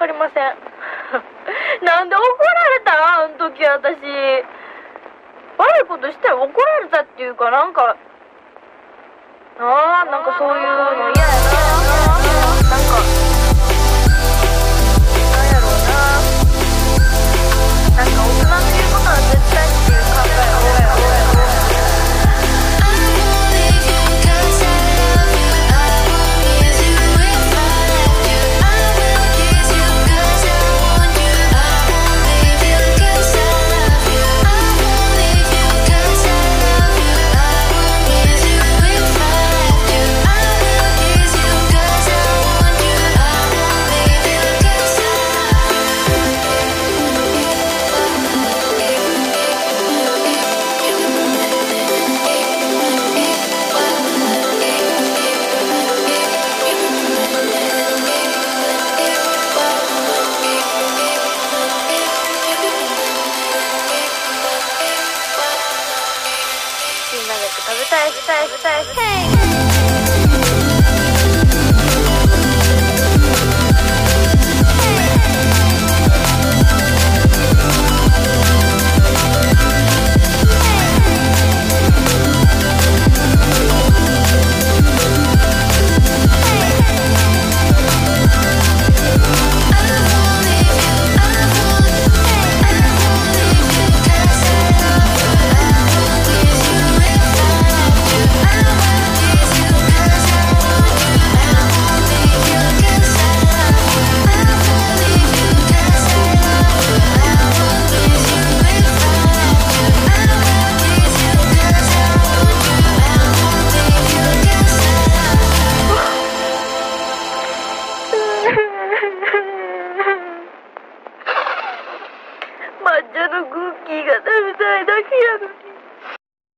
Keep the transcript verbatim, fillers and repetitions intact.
りませんなんで怒られたんあの時私。悪いことしたら怒られたっていうか、なんかあーなんかそういうの嫌やな。なんかなんやろうな、なんか大人の言うことは絶対っていう考えが多いよ。食べたいしたいしたいしたい。抹茶のクッキーが食べたいだけやのに。